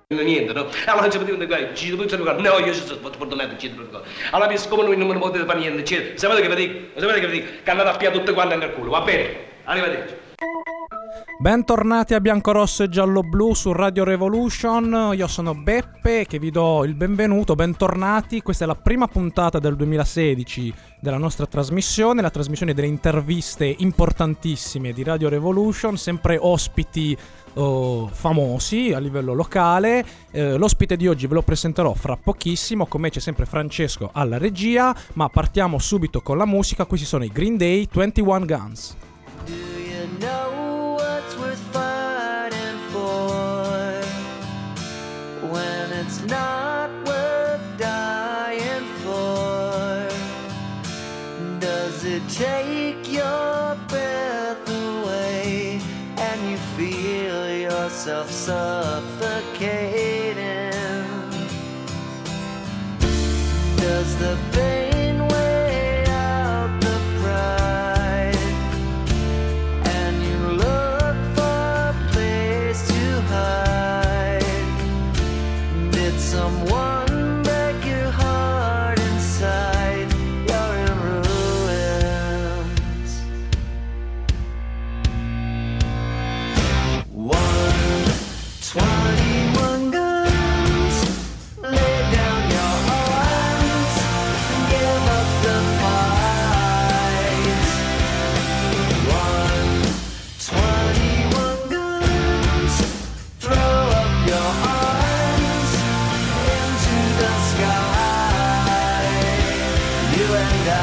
niente, no? Allora ci potevano dire, ci potevano dire, no, io ci sono portato, ci potevano dire. Allora, siccome noi non potete fare niente, sapete che vi dico, che andate a piare tutte quante nel culo, va bene? Arrivederci. Bentornati a Biancorosso e Giallo-Blu su Radio Revolution, io sono Beppe che vi do il benvenuto, bentornati, questa è la prima puntata del 2016 della nostra trasmissione, la trasmissione delle interviste importantissime di Radio Revolution, sempre ospiti famosi a livello locale. L'ospite di oggi ve lo presenterò fra pochissimo, con me c'è sempre Francesco alla regia, ma partiamo subito con la musica. Questi sono i Green Day, 21 Guns. Do you know what's worth fighting for when it's not worth dying for? Does it take your breath away and you feel yourself suffocating? Does the pain weigh out the pride and you look for a place to hide? Did someone break your heart inside? You're in ruins. 21 guns, lay down your arms, give up the fight. 21 guns, throw up your arms into the sky. You and I.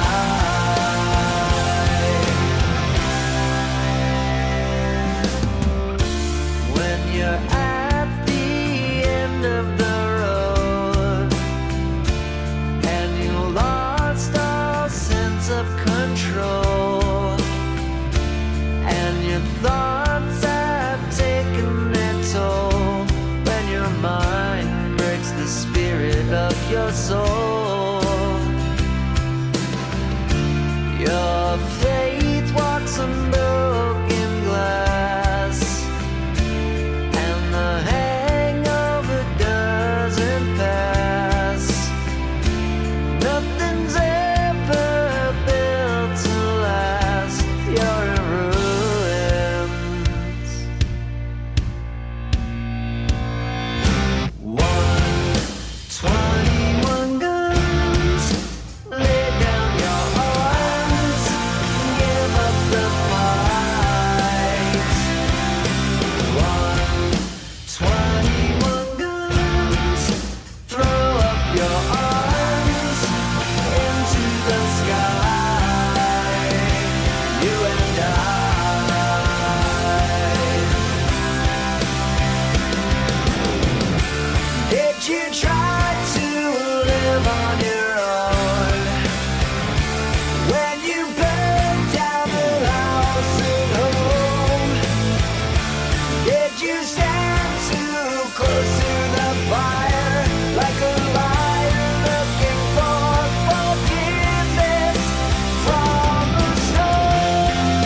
When you're at the end of the road and you lost all sense of control and your thoughts have taken their toll, when your mind breaks the spirit of your soul, your faith walks on broken glass and the hangover doesn't pass. Nothing's ever built to last. You're in ruins. 21 guns, lay down your arms, give up the fight. 21 guns, throw up your arms into the sky. You and I. Did you try to live on your own when you burned down the house at home? Did you stand too close to the fire like a liar looking for forgiveness from the stone?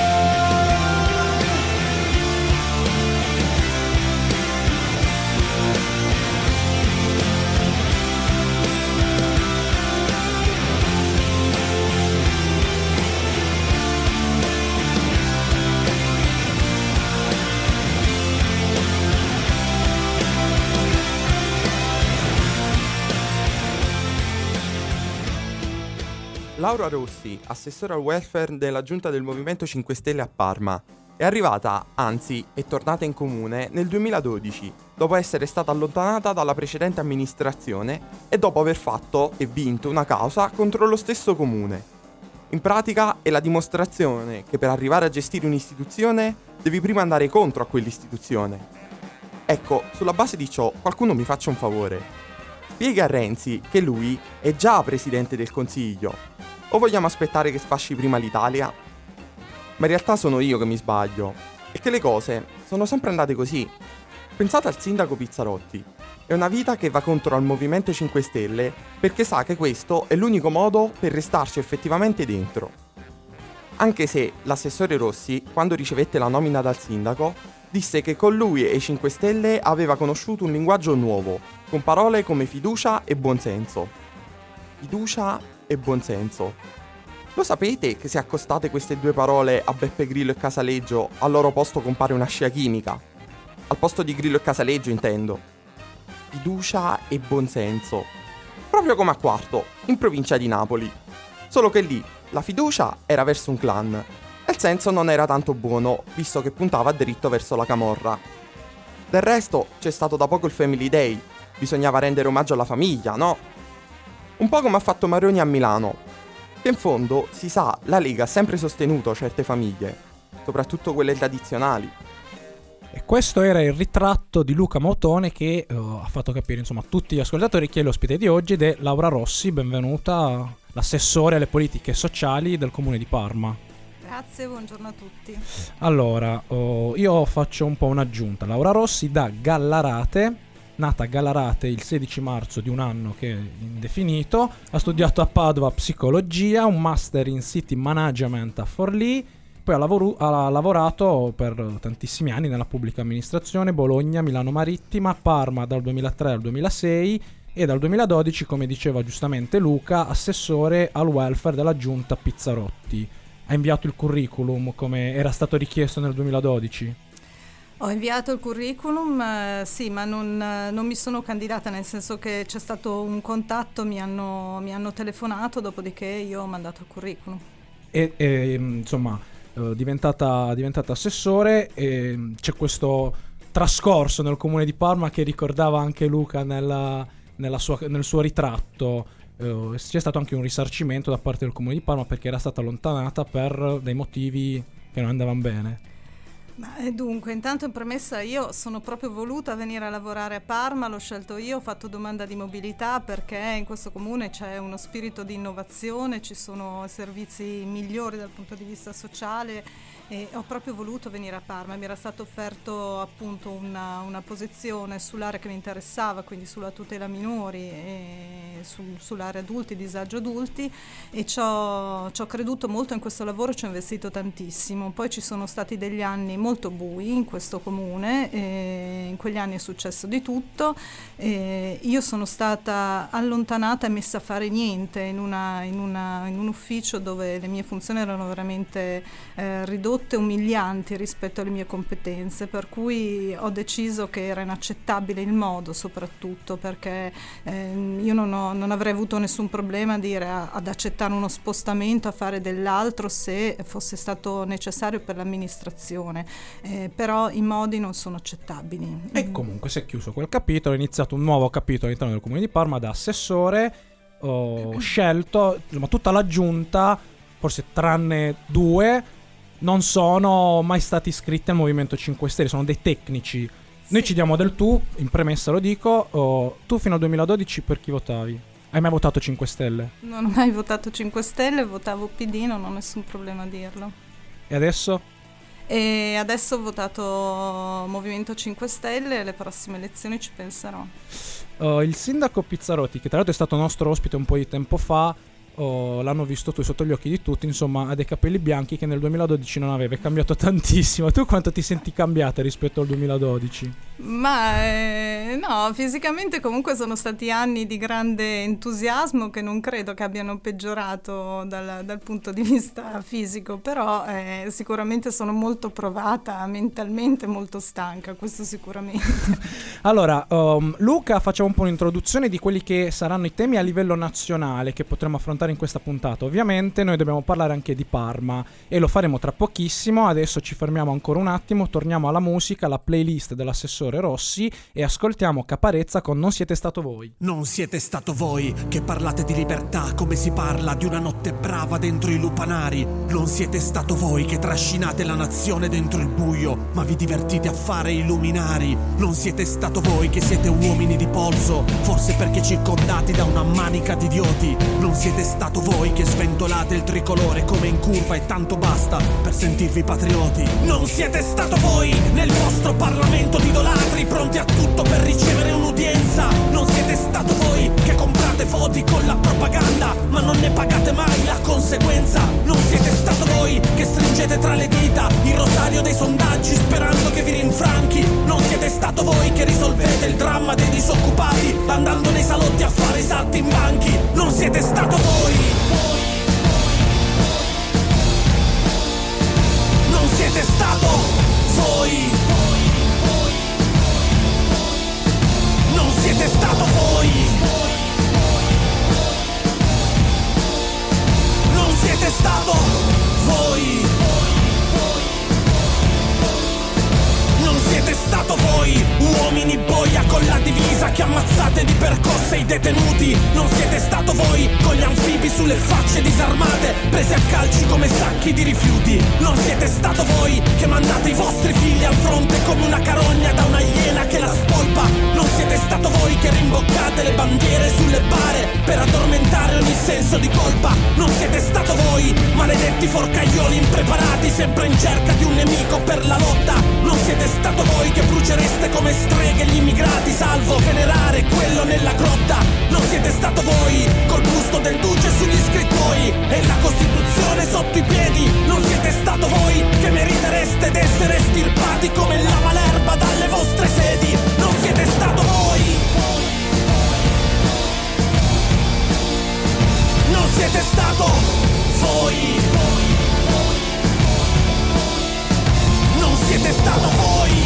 Laura Rossi, assessore al welfare della giunta del Movimento 5 Stelle a Parma, è arrivata, anzi è tornata in comune nel 2012, dopo essere stata allontanata dalla precedente amministrazione e dopo aver fatto e vinto una causa contro lo stesso comune. In pratica è la dimostrazione che per arrivare a gestire un'istituzione devi prima andare contro a quell'istituzione. Ecco, sulla base di ciò qualcuno mi faccia un favore. Spiega a Renzi che lui è già presidente del Consiglio. O vogliamo aspettare che sfasci prima l'Italia? Ma in realtà sono io che mi sbaglio. E che le cose sono sempre andate così. Pensate al sindaco Pizzarotti. È una vita che va contro al Movimento 5 Stelle perché sa che questo è l'unico modo per restarci effettivamente dentro. Anche se l'assessore Rossi, quando ricevette la nomina dal sindaco, disse che con lui e i 5 Stelle aveva conosciuto un linguaggio nuovo, con parole come fiducia e buonsenso. Fiducia e buonsenso. Lo sapete che se accostate queste due parole a Beppe Grillo e Casaleggio, al loro posto compare una scia chimica? Al posto di Grillo e Casaleggio, intendo. Fiducia e buonsenso. Proprio come a Quarto, in provincia di Napoli. Solo che lì la fiducia era verso un clan e il senso non era tanto buono, visto che puntava dritto verso la camorra. Del resto c'è stato da poco il Family Day, bisognava rendere omaggio alla famiglia, no? Un po' come ha fatto Maroni a Milano, che in fondo, si sa, la Lega ha sempre sostenuto certe famiglie, soprattutto quelle tradizionali. E questo era il ritratto di Luca Mautone che ha fatto capire insomma a tutti gli ascoltatori chi è l'ospite di oggi ed è Laura Rossi, benvenuta, l'assessore alle politiche sociali del comune di Parma. Grazie, buongiorno a tutti. Allora, io faccio un po' un'aggiunta. Laura Rossi da Gallarate, nata a Gallarate il 16 marzo di un anno che è indefinito, ha studiato a Padova psicologia, un master in city management a Forlì, poi ha lavorato per tantissimi anni nella pubblica amministrazione, Bologna, Milano Marittima, Parma dal 2003 al 2006 e dal 2012, come diceva giustamente Luca, assessore al welfare della giunta Pizzarotti. Ha inviato il curriculum come era stato richiesto nel 2012? Ho inviato il curriculum, sì, ma non mi sono candidata, nel senso che c'è stato un contatto, mi hanno telefonato, dopodiché io ho mandato il curriculum. E insomma, diventata assessore, e c'è questo trascorso nel comune di Parma che ricordava anche Luca nel suo ritratto. C'è stato anche un risarcimento da parte del comune di Parma perché era stata allontanata per dei motivi che non andavano bene. Ma dunque, intanto in premessa io sono proprio voluta venire a lavorare a Parma, l'ho scelto io, ho fatto domanda di mobilità perché in questo comune c'è uno spirito di innovazione, ci sono servizi migliori dal punto di vista sociale e ho proprio voluto venire a Parma. Mi era stato offerto appunto una posizione sull'area che mi interessava, quindi sulla tutela minori e sull'area adulti, disagio adulti, e ci ho creduto molto in questo lavoro, ci ho investito tantissimo. Poi ci sono stati degli anni molto bui in questo comune, in quegli anni è successo di tutto, io sono stata allontanata e messa a fare niente in un ufficio dove le mie funzioni erano veramente ridotte, umilianti rispetto alle mie competenze, per cui ho deciso che era inaccettabile il modo, soprattutto perché io non avrei avuto nessun problema ad accettare uno spostamento, a fare dell'altro se fosse stato necessario per l'amministrazione. Però i modi non sono accettabili. E comunque si è chiuso quel capitolo, è iniziato un nuovo capitolo all'interno del comune di Parma da assessore, scelto, insomma, tutta la giunta, forse tranne 2, non sono mai stati iscritti al Movimento 5 Stelle, sono dei tecnici. Noi Sì. ci diamo del tu, in premessa lo dico, tu fino al 2012 per chi votavi? Hai mai votato 5 Stelle? Non ho mai votato 5 Stelle, votavo PD, non ho nessun problema a dirlo. E adesso? E adesso ho votato Movimento 5 Stelle e alle prossime elezioni ci penserò. Il sindaco Pizzarotti, che tra l'altro è stato nostro ospite un po' di tempo fa, l'hanno visto tu sotto gli occhi di tutti, insomma, ha dei capelli bianchi che nel 2012 non aveva, è cambiato tantissimo. Tu quanto ti senti cambiata rispetto al 2012? Ma no, fisicamente comunque sono stati anni di grande entusiasmo che non credo che abbiano peggiorato dal punto di vista fisico, però sicuramente sono molto provata, mentalmente molto stanca, questo sicuramente. Allora, Luca, facciamo un po' un'introduzione di quelli che saranno i temi a livello nazionale che potremo affrontare in questa puntata. Ovviamente noi dobbiamo parlare anche di Parma e lo faremo tra pochissimo. Adesso ci fermiamo ancora un attimo, torniamo alla musica, alla playlist dell'assessore Rossi e ascoltiamo Caparezza con Non siete stato voi. Non siete stato voi che parlate di libertà come si parla di una notte brava dentro i lupanari. Non siete stato voi che trascinate la nazione dentro il buio, ma vi divertite a fare i luminari. Non siete stato voi che siete uomini di polso, forse perché circondati da una manica di idioti. Non siete stato voi che sventolate il tricolore come in curva e tanto basta per sentirvi patrioti. Non siete stato voi nel vostro Parlamento di idolatri pronti a tutto per ricevere un'udienza. Non siete stato voi che comprate voti con la propaganda ma non ne pagate mai la conseguenza. Non siete stato voi che stringete tra le dita il rosario dei sondaggi sperando che vi rinfranca stato voi che risolvete il dramma dei disoccupati andando nei salotti a fare i salti in banchi. Non siete stato voi. Non siete stato voi. Non siete stato voi. Non siete stato voi. Non siete stato voi, uomini boia con la divisa che ammazzate di percosse i detenuti. Non siete stato voi, con gli anfibi sulle facce disarmate, prese a calci come sacchi di rifiuti. Non siete stato voi, che mandate i vostri figli al fronte come una carogna da una iena che la spolpa. Non siete stato voi che rimboccate le bandiere sulle bare per addormentare ogni senso di colpa. Non siete stato voi, maledetti forcaioli impreparati, sempre in cerca di un nemico per la lotta. Non siete stato voi che brucereste come streghe gli immigrati salvo venerare quello nella grotta. Non siete stato voi, col busto del duce sugli scrittori e la Costituzione sotto i piedi. Non siete stato voi che meritereste d'essere estirpati come la malerba dalle vostre sedi. Non siete stato voi. Non siete stato voi. Non siete stato voi.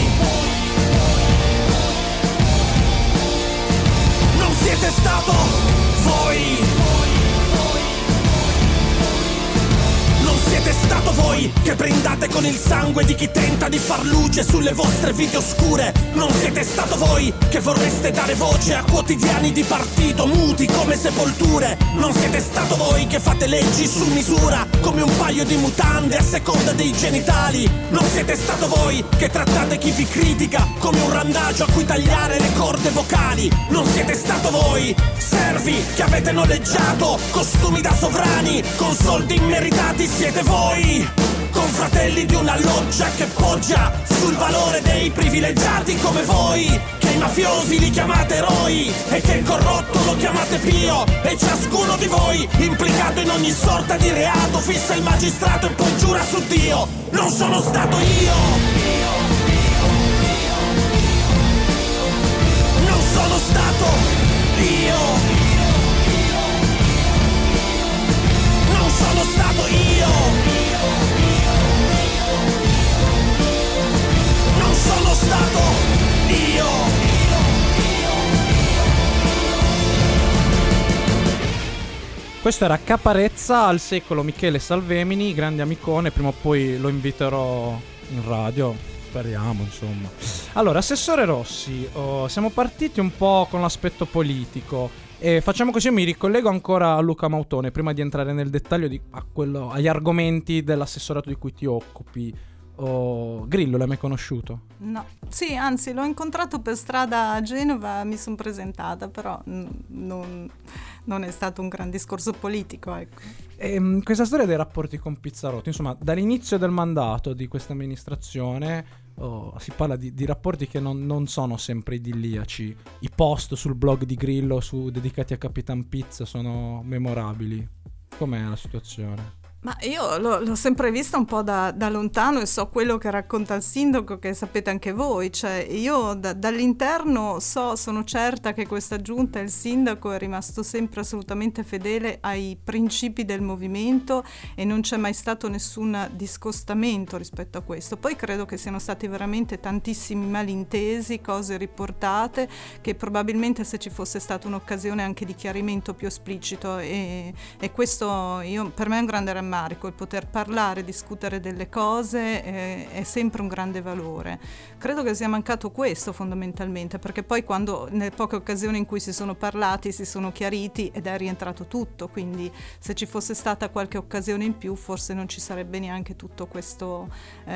Non siete stato voi. Non siete stato voi che brindate con il sangue di chi tenta di far luce sulle vostre vite oscure. Non siete stato voi che vorreste dare voce a quotidiani di partito muti come sepolture. Non siete stato voi che fate leggi su misura come un paio di mutande a seconda dei genitali. Non siete stato voi che trattate chi vi critica come un randagio a cui tagliare le corde vocali. Non siete stato voi, servi che avete noleggiato costumi da sovrani con soldi immeritati. Siete voi, confratelli di una loggia che poggia sul valore dei privilegiati come voi, che i mafiosi li chiamate eroi e che il corrotto lo chiamate pio. E ciascuno di voi, implicato in ogni sorta di reato, fissa il magistrato e poi giura su Dio. Non sono stato io. Non sono stato io. Non sono stato io. Non sono stato io. Questo era Caparezza al secolo Michele Salvemini, grande amicone, prima o poi lo inviterò in radio, speriamo insomma. Allora, Assessore Rossi, siamo partiti un po' con l'aspetto politico e facciamo così, io mi ricollego ancora a Luca Mautone prima di entrare nel dettaglio agli argomenti dell'assessorato di cui ti occupi. Grillo l'hai mai conosciuto? No, sì, anzi l'ho incontrato per strada a Genova, mi sono presentata, però non è stato un gran discorso politico, ecco. Questa storia dei rapporti con Pizzarotti, insomma, dall'inizio del mandato di questa amministrazione si parla di rapporti che non sono sempre idilliaci. I post sul blog di Grillo dedicati a Capitan Pizza sono memorabili. Com'è la situazione? Ma io l'ho sempre vista un po' da lontano e so quello che racconta il sindaco, che sapete anche voi, cioè io dall'interno sono certa che questa giunta e il sindaco è rimasto sempre assolutamente fedele ai principi del movimento e non c'è mai stato nessun discostamento rispetto a questo. Poi credo che siano stati veramente tantissimi malintesi, cose riportate, che probabilmente se ci fosse stata un'occasione anche di chiarimento più esplicito e questo per me è un grande rammarico. Il poter parlare, discutere delle cose è sempre un grande valore. Credo che sia mancato questo fondamentalmente, perché poi quando nelle poche occasioni in cui si sono parlati si sono chiariti ed è rientrato tutto, quindi se ci fosse stata qualche occasione in più forse non ci sarebbe neanche tutto questo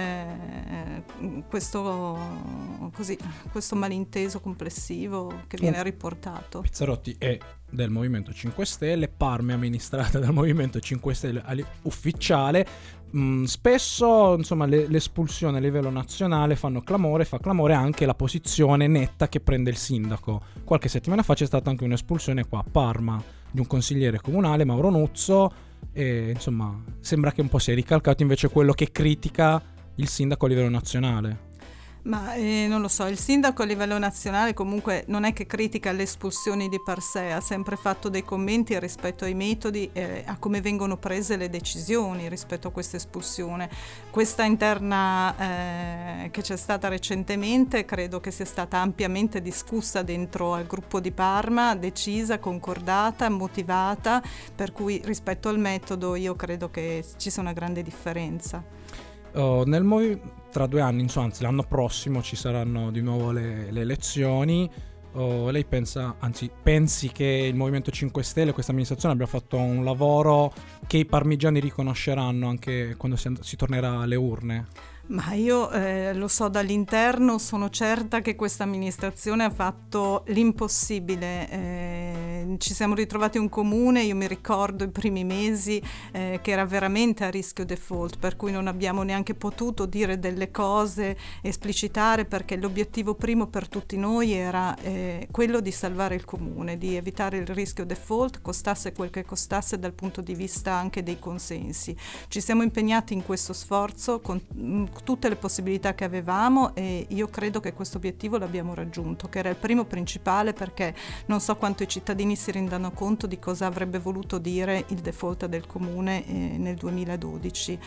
malinteso complessivo che viene riportato. Pizzarotti è del Movimento 5 Stelle, Parma è amministrata dal Movimento 5 Stelle ufficiale. Spesso insomma le espulsioni a livello nazionale fa clamore anche la posizione netta che prende il sindaco. Qualche settimana fa c'è stata anche un'espulsione qua a Parma di un consigliere comunale, Mauro Nuzzo, e insomma sembra che un po' sia ricalcato invece quello che critica il sindaco a livello nazionale. Ma non lo so, il sindaco a livello nazionale comunque non è che critica le espulsioni di per sé, ha sempre fatto dei commenti rispetto ai metodi e a come vengono prese le decisioni rispetto a questa espulsione. Questa interna che c'è stata recentemente credo che sia stata ampiamente discussa dentro al gruppo di Parma, decisa, concordata, motivata, per cui rispetto al metodo io credo che ci sia una grande differenza. Tra 2 anni, insomma, anzi l'anno prossimo ci saranno di nuovo le elezioni. Lei pensi che il Movimento 5 Stelle, questa amministrazione, abbia fatto un lavoro che i parmigiani riconosceranno anche quando si tornerà alle urne? Ma io lo so dall'interno, sono certa che questa amministrazione ha fatto l'impossibile. Ci siamo ritrovati un comune, io mi ricordo i primi mesi che era veramente a rischio default, per cui non abbiamo neanche potuto dire delle cose, esplicitare, perché l'obiettivo primo per tutti noi era quello di salvare il comune, di evitare il rischio default, costasse quel che costasse dal punto di vista anche dei consensi. Ci siamo impegnati in questo sforzo con tutte le possibilità che avevamo e io credo che questo obiettivo l'abbiamo raggiunto, che era il primo principale, perché non so quanto i cittadini si rendano conto di cosa avrebbe voluto dire il default del comune nel 2012.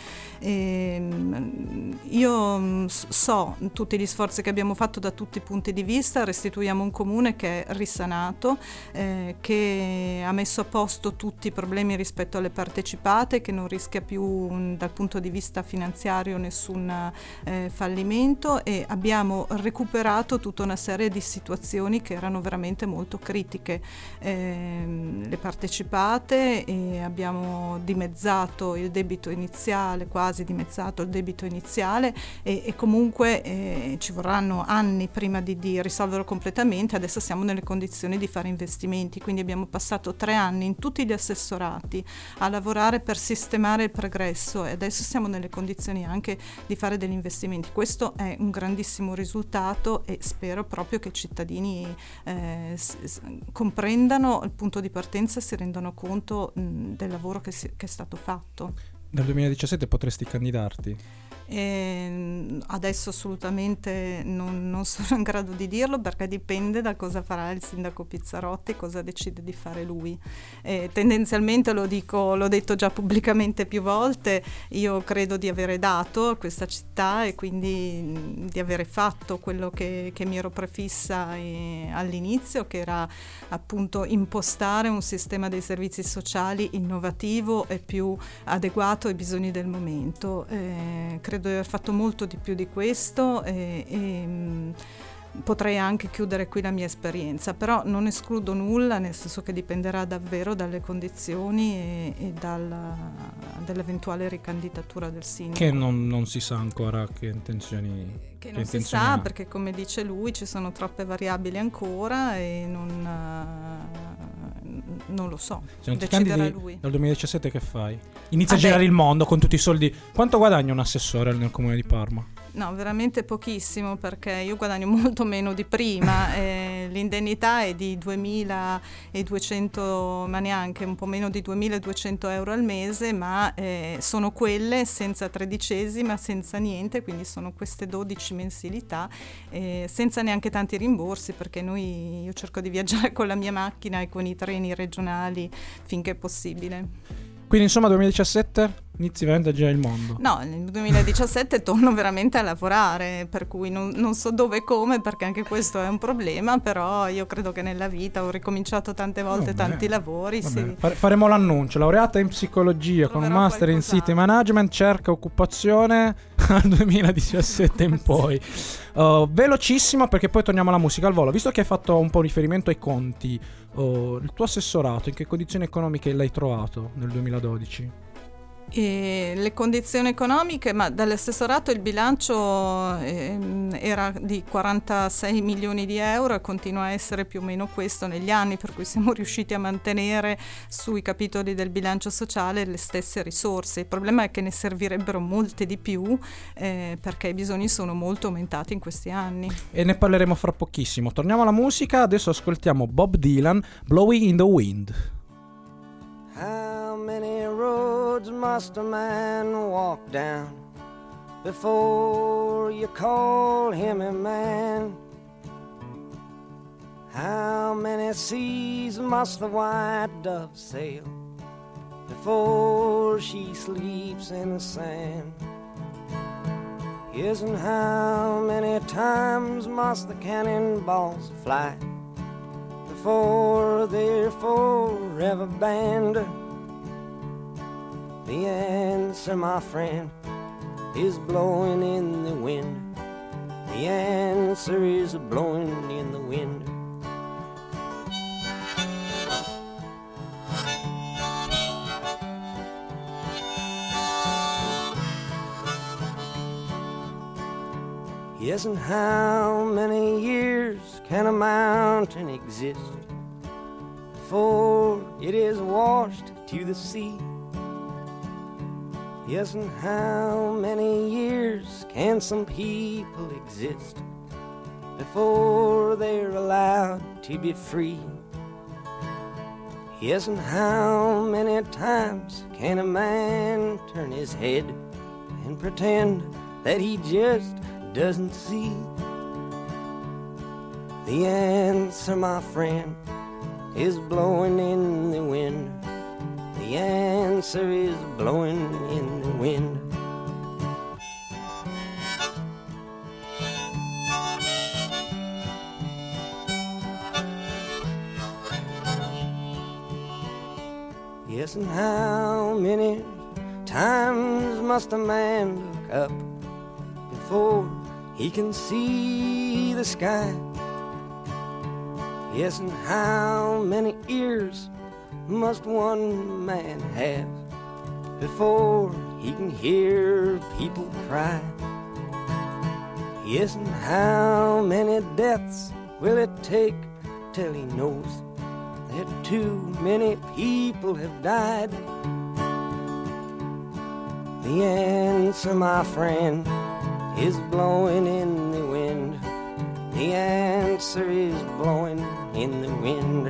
Io so tutti gli sforzi che abbiamo fatto da tutti i punti di vista, restituiamo un comune che è risanato, che ha messo a posto tutti i problemi rispetto alle partecipate, che non rischia più dal punto di vista finanziario nessun fallimento, e abbiamo recuperato tutta una serie di situazioni che erano veramente molto critiche. Le partecipate, e abbiamo dimezzato il debito iniziale, quasi dimezzato il debito iniziale, e comunque ci vorranno anni prima di risolverlo completamente. Adesso siamo nelle condizioni di fare investimenti, quindi abbiamo passato 3 anni in tutti gli assessorati a lavorare per sistemare il pregresso, e adesso siamo nelle condizioni anche di fare degli investimenti. Questo è un grandissimo risultato e spero proprio che i cittadini comprendano il punto di partenza e si rendano conto del lavoro che è stato fatto. Nel 2017 potresti candidarti? Adesso assolutamente non sono in grado di dirlo, perché dipende da cosa farà il sindaco Pizzarotti, cosa decide di fare lui. Tendenzialmente l'ho detto già pubblicamente più volte, io credo di avere dato a questa città e quindi di avere fatto quello che mi ero prefissa all'inizio, che era appunto impostare un sistema dei servizi sociali innovativo e più adeguato ai bisogni del momento. Credo di aver fatto molto di più di questo e potrei anche chiudere qui la mia esperienza, però non escludo nulla, nel senso che dipenderà davvero dalle condizioni e dall'eventuale ricandidatura del sindaco. Che non si sa ancora che intenzioni si sa, perché come dice lui ci sono troppe variabili ancora e non lo so, deciderà lui. Dal 2017 che fai? Inizia a girare il mondo con tutti i soldi. Quanto guadagna un assessore nel comune di Parma? No, veramente pochissimo, perché io guadagno molto meno di prima. L'indennità è di 2.200, ma neanche, un po' meno di 2.200 euro al mese, ma sono quelle senza tredicesima, senza niente, quindi sono queste 12 mensilità, senza neanche tanti rimborsi, perché io cerco di viaggiare con la mia macchina e con i treni regionali finché è possibile. Quindi insomma 2017 inizi veramente a girare il mondo? No, nel 2017 torno veramente a lavorare, per cui non so dove e come, perché anche questo è un problema, però io credo che nella vita ho ricominciato tante volte tanti lavori. Sì. Faremo l'annuncio: laureata in psicologia con un master in city management, cerca occupazione dal 2017 in poi. Velocissimo, perché poi torniamo alla musica al volo. Visto che hai fatto un po' riferimento ai conti, il tuo assessorato in che condizioni economiche l'hai trovato nel 2012? Le condizioni economiche, ma dall'assessorato il bilancio era di 46 milioni di euro e continua a essere più o meno questo negli anni, per cui siamo riusciti a mantenere sui capitoli del bilancio sociale le stesse risorse. Il problema è che ne servirebbero molte di più, perché i bisogni sono molto aumentati in questi anni. E ne parleremo fra pochissimo. Torniamo alla musica, adesso ascoltiamo Bob Dylan, Blowing in the Wind. How many roads must a man walk down before you call him a man? How many seas must the white dove sail before she sleeps in the sand? Yes, and how many times must the cannonballs fly before they're forever banned? The answer, my friend, is blowing in the wind. The answer is blowing in the wind. Yes, and how many years can a mountain exist before it is washed to the sea? Yes, and how many years can some people exist before they're allowed to be free? Yes, and how many times can a man turn his head and pretend that he just doesn't see? The answer, my friend, is blowing in the wind. The answer is blowing in the wind. Yes, and how many times must a man look up before he can see the sky? Yes, and how many ears must one man have before he can hear people cry? Yes, and how many deaths will it take till he knows that too many people have died? The answer, my friend, is blowing in the wind. The answer is blowing in the wind.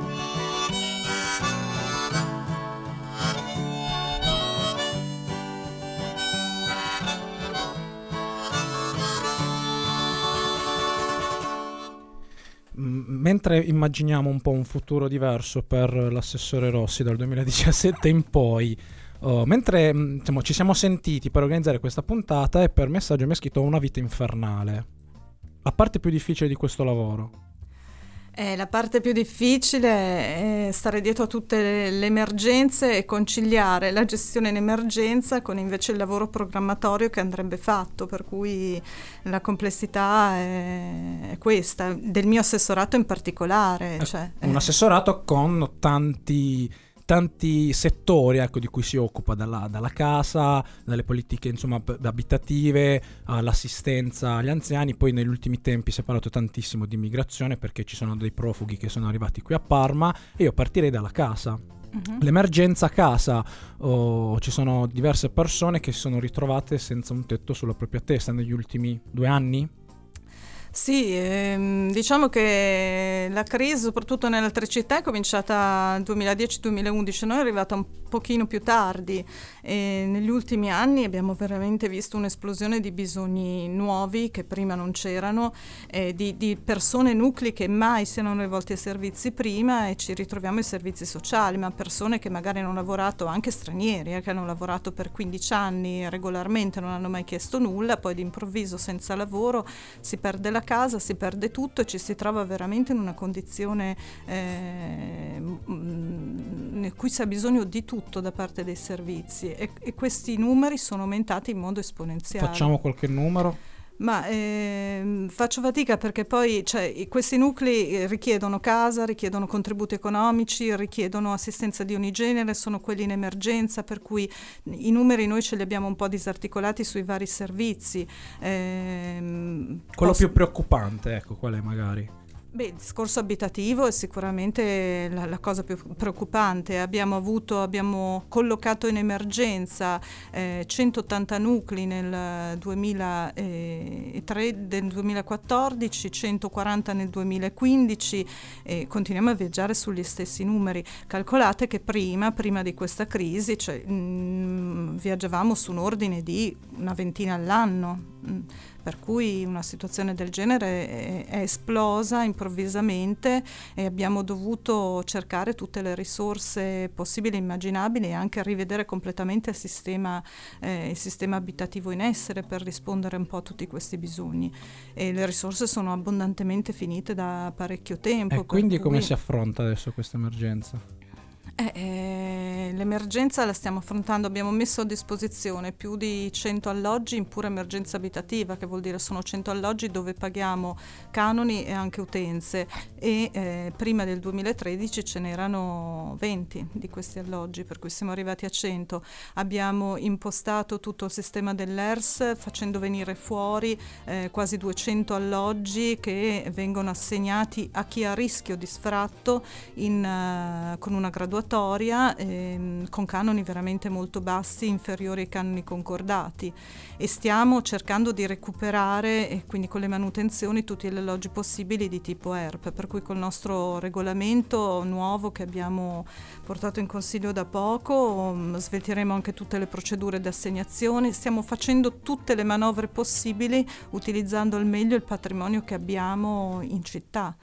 Mentre immaginiamo un po' un futuro diverso per l'assessore Rossi dal 2017 in poi, mentre insomma, ci siamo sentiti per organizzare questa puntata e per messaggio mi ha scritto una vita infernale. La parte più difficile di questo lavoro? La parte più difficile è stare dietro a tutte le emergenze e conciliare la gestione in emergenza con invece il lavoro programmatorio che andrebbe fatto, per cui la complessità è questa, del mio assessorato in particolare. Un assessorato con tanti settori, ecco, di cui si occupa, dalla casa, dalle politiche insomma abitative, all'assistenza agli anziani. Poi negli ultimi tempi si è parlato tantissimo di immigrazione perché ci sono dei profughi che sono arrivati qui a Parma e io partirei dalla casa. Uh-huh. L'emergenza casa, ci sono diverse persone che si sono ritrovate senza un tetto sulla propria testa negli ultimi 2 anni. Sì, diciamo che la crisi, soprattutto nelle altre città, è cominciata nel 2010-2011, noi è arrivata un pochino più tardi e negli ultimi anni abbiamo veramente visto un'esplosione di bisogni nuovi che prima non c'erano, di persone, nuclei che mai si erano rivolti ai servizi prima e ci ritroviamo ai servizi sociali, ma persone che magari hanno lavorato, anche stranieri, che hanno lavorato per 15 anni regolarmente, non hanno mai chiesto nulla, poi d'improvviso senza lavoro si perde la casa, si perde tutto e ci si trova veramente in una condizione in cui si ha bisogno di tutto da parte dei servizi e questi numeri sono aumentati in modo esponenziale. Facciamo qualche numero? Ma faccio fatica perché poi questi nuclei richiedono casa, richiedono contributi economici, richiedono assistenza di ogni genere, sono quelli in emergenza, per cui i numeri noi ce li abbiamo un po' disarticolati sui vari servizi. Quello più preoccupante, ecco, qual è magari? Beh, il discorso abitativo è sicuramente la cosa più preoccupante. Abbiamo collocato in emergenza 180 nuclei nel 2014, 140 nel 2015 e continuiamo a viaggiare sugli stessi numeri. Calcolate che prima di questa crisi viaggiavamo su un ordine di una ventina all'anno. Per cui una situazione del genere è esplosa improvvisamente e abbiamo dovuto cercare tutte le risorse possibili e immaginabili e anche rivedere completamente il sistema abitativo in essere per rispondere un po' a tutti questi bisogni. E le risorse sono abbondantemente finite da parecchio tempo. E quindi come si affronta adesso questa emergenza? L'emergenza la stiamo affrontando, abbiamo messo a disposizione più di 100 alloggi in pura emergenza abitativa, che vuol dire sono 100 alloggi dove paghiamo canoni e anche utenze e prima del 2013 ce n'erano 20 di questi alloggi, per cui siamo arrivati a 100. Abbiamo impostato tutto il sistema dell'ERS facendo venire fuori quasi 200 alloggi che vengono assegnati a chi ha rischio di sfratto con una graduatoria con canoni veramente molto bassi, inferiori ai canoni concordati, e stiamo cercando di recuperare e quindi con le manutenzioni tutti gli alloggi possibili di tipo ERP, per cui col nostro regolamento nuovo che abbiamo portato in consiglio da poco sveltiremo anche tutte le procedure di assegnazione. Stiamo facendo tutte le manovre possibili utilizzando al meglio il patrimonio che abbiamo in città.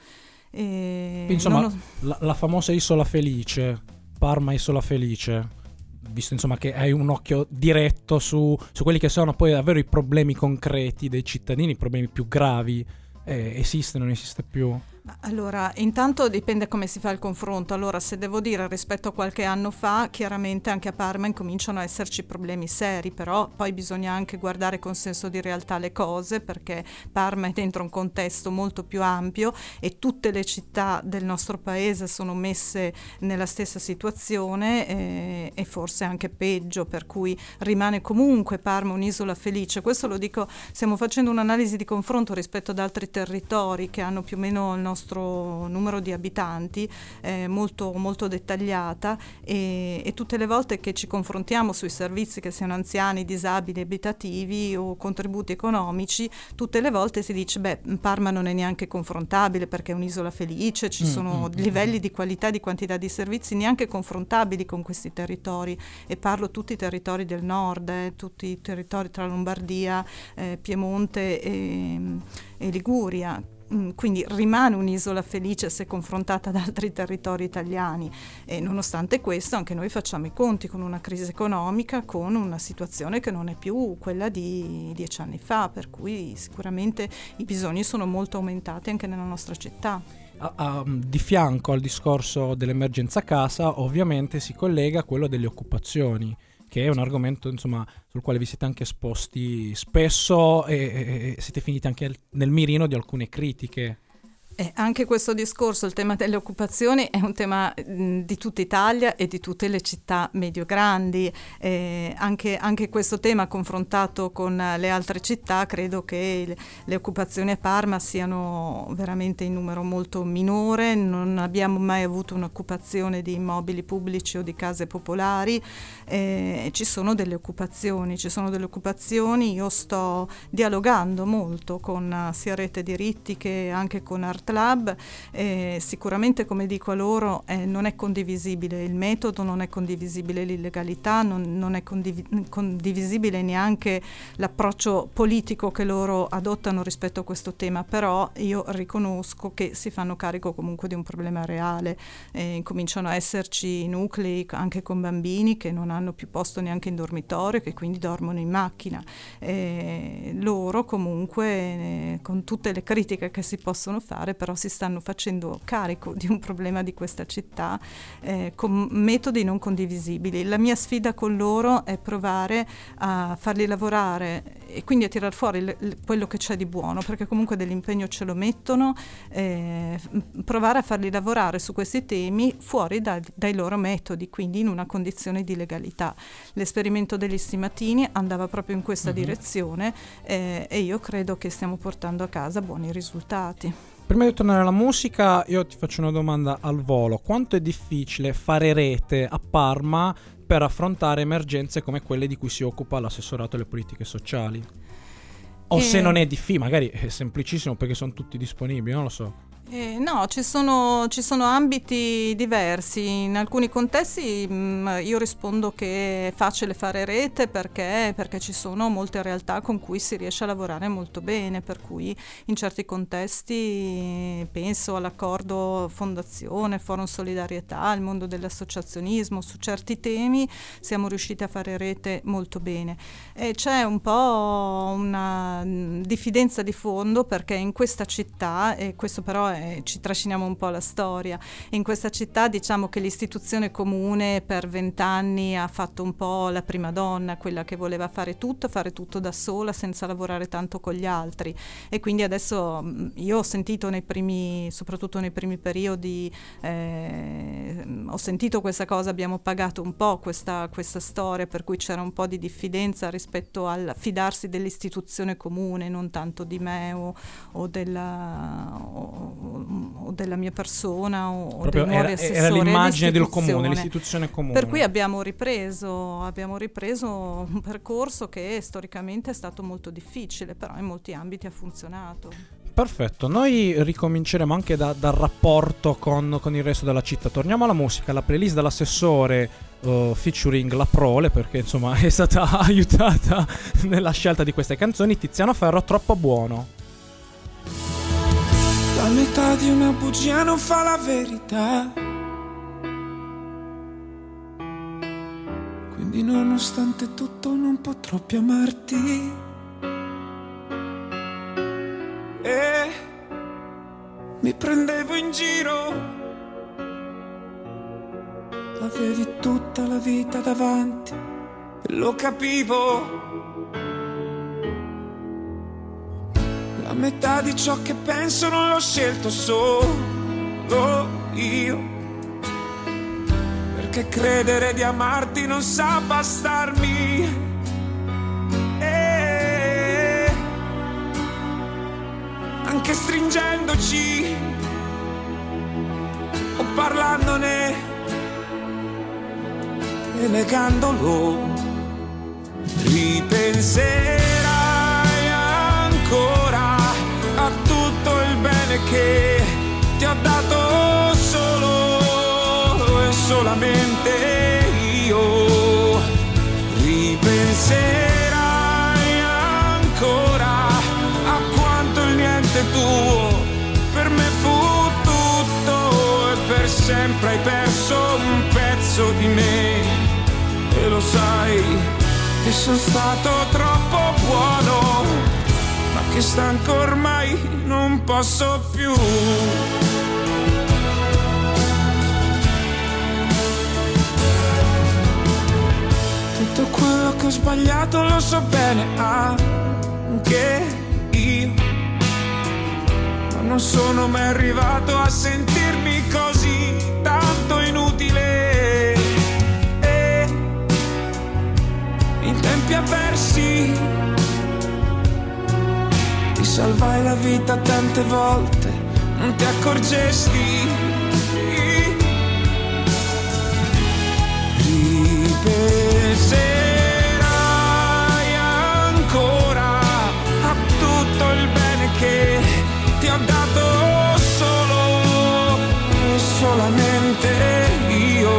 Insomma, la famosa Isola Felice, Parma Isola Felice, visto insomma che hai un occhio diretto su quelli che sono poi davvero i problemi concreti dei cittadini, i problemi più gravi, esiste, non esiste più? Allora, intanto dipende come si fa il confronto. Allora, se devo dire rispetto a qualche anno fa, chiaramente anche a Parma incominciano a esserci problemi seri, però poi bisogna anche guardare con senso di realtà le cose, perché Parma è dentro un contesto molto più ampio e tutte le città del nostro paese sono messe nella stessa situazione e forse anche peggio, per cui rimane comunque Parma un'isola felice. Questo lo dico, stiamo facendo un'analisi di confronto rispetto ad altri territori che hanno più o meno il nostro numero di abitanti molto, molto dettagliata e tutte le volte che ci confrontiamo sui servizi, che siano anziani, disabili, abitativi o contributi economici, tutte le volte si dice Parma non è neanche confrontabile perché è un'isola felice, ci sono livelli di qualità e di quantità di servizi neanche confrontabili con questi territori, e parlo tutti i territori del nord, tutti i territori tra Lombardia, Piemonte e Liguria. Quindi rimane un'isola felice se confrontata ad altri territori italiani, e nonostante questo anche noi facciamo i conti con una crisi economica, con una situazione che non è più quella di 10 anni fa, per cui sicuramente i bisogni sono molto aumentati anche nella nostra città. Di fianco al discorso dell'emergenza casa ovviamente si collega quello delle occupazioni, che è un argomento insomma sul quale vi siete anche esposti spesso e siete finiti anche nel mirino di alcune critiche. Anche questo discorso, il tema delle occupazioni, è un tema di tutta Italia e di tutte le città medio-grandi. Anche questo tema confrontato con le altre città, credo che le occupazioni a Parma siano veramente in numero molto minore. Non abbiamo mai avuto un'occupazione di immobili pubblici o di case popolari. Ci sono delle occupazioni. Io sto dialogando molto con sia Rete Diritti che anche con Art Lab. Sicuramente, come dico a loro, non è condivisibile il metodo, non è condivisibile l'illegalità, non è condivisibile neanche l'approccio politico che loro adottano rispetto a questo tema, però io riconosco che si fanno carico comunque di un problema reale. Cominciano a esserci nuclei anche con bambini che non hanno più posto neanche in dormitorio, che quindi dormono in macchina. Loro comunque, con tutte le critiche che si possono fare, però si stanno facendo carico di un problema di questa città con metodi non condivisibili. La mia sfida con loro è provare a farli lavorare e quindi a tirar fuori quello che c'è di buono, perché comunque dell'impegno ce lo mettono, provare a farli lavorare su questi temi fuori dai loro metodi, quindi in una condizione di legalità. L'esperimento degli stimatini andava proprio in questa direzione e io credo che stiamo portando a casa buoni risultati. Prima di tornare alla musica, io ti faccio una domanda al volo. Quanto è difficile fare rete a Parma per affrontare emergenze come quelle di cui si occupa l'assessorato alle politiche sociali? O se non è difficile, magari è semplicissimo perché sono tutti disponibili, non lo so. No, ci sono ambiti diversi. In alcuni contesti io rispondo che è facile fare rete perché ci sono molte realtà con cui si riesce a lavorare molto bene, per cui in certi contesti penso all'accordo fondazione, forum solidarietà, il mondo dell'associazionismo, su certi temi siamo riusciti a fare rete molto bene. E c'è un po' una diffidenza di fondo perché in questa città, e questo però ci trasciniamo un po' la storia, in questa città diciamo che l'istituzione comune per 20 anni ha fatto un po' la prima donna, quella che voleva fare tutto da sola senza lavorare tanto con gli altri, e quindi adesso io ho sentito soprattutto nei primi periodi ho sentito questa cosa, abbiamo pagato un po' questa storia per cui c'era un po' di diffidenza rispetto al fidarsi dell'istituzione comune, non tanto di me o della mia persona o dei nuovi assessori. Era l'immagine del comune, l'istituzione comune. Per cui abbiamo ripreso un percorso che storicamente è stato molto difficile, però in molti ambiti ha funzionato. Perfetto, noi ricominceremo anche dal rapporto con il resto della città. Torniamo alla musica, la playlist dell'assessore featuring la Prole, perché insomma è stata aiutata nella scelta di queste canzoni. Tiziano Ferro, Troppo buono. La metà di una bugia non fa la verità, quindi nonostante tutto non potrò più amarti. E mi prendevo in giro, avevi tutta la vita davanti e lo capivo. La metà di ciò che penso non l'ho scelto solo io, perché credere di amarti non sa bastarmi. E anche stringendoci o parlandone e negandolo, ripenserai ancora a tutto il bene che ti ho dato solo e solamente io. Ripenserai ancora a quanto il niente tuo per me fu tutto e per sempre hai perso un pezzo di me. E lo sai che sono stato troppo buono, ma che stanco ormai non posso più. Tutto quello che ho sbagliato lo so bene anche io, ma non sono mai arrivato a sentirmi così tanto inutile. E in tempi avversi ti salvai la vita tante volte, non ti accorgesti. Ripenserai ancora a tutto il bene che ti ho dato solo e solamente io.